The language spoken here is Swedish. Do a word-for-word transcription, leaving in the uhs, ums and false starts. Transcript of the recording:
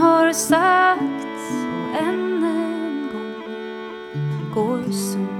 har sagts och än en gång går som